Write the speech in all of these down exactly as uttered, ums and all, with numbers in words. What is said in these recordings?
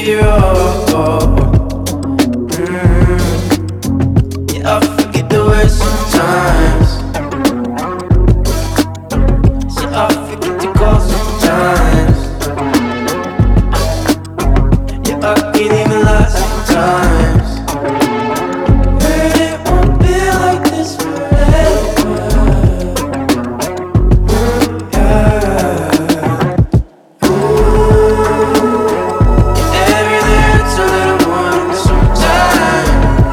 zero. Mm. Yeah, I forget the words sometimes. See, I forget to call sometimes. Yeah, I can't even lie sometimes. Heard it won't be like this forever. Yeah. Everything hurts a little more sometimes.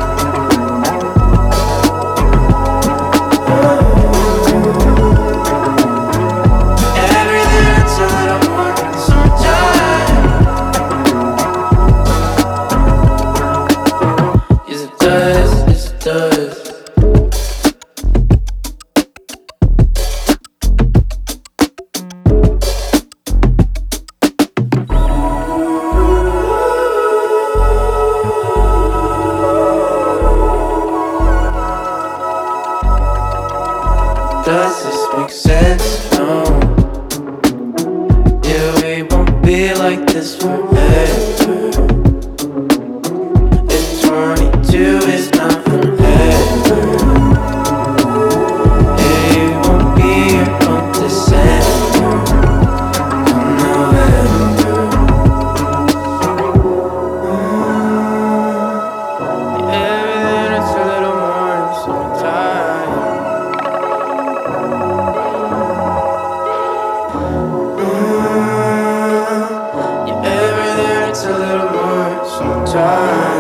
Everything hurts a little more sometimes. Yes, it does, yes, it does. Does this make sense? No. Yeah, we won't be like this forever. If twenty-two is not forever, yeah, you won't be here on December, on November. Mm. Everything hurts a little more sometimes. Yeah, everything hurts a little more sometimes.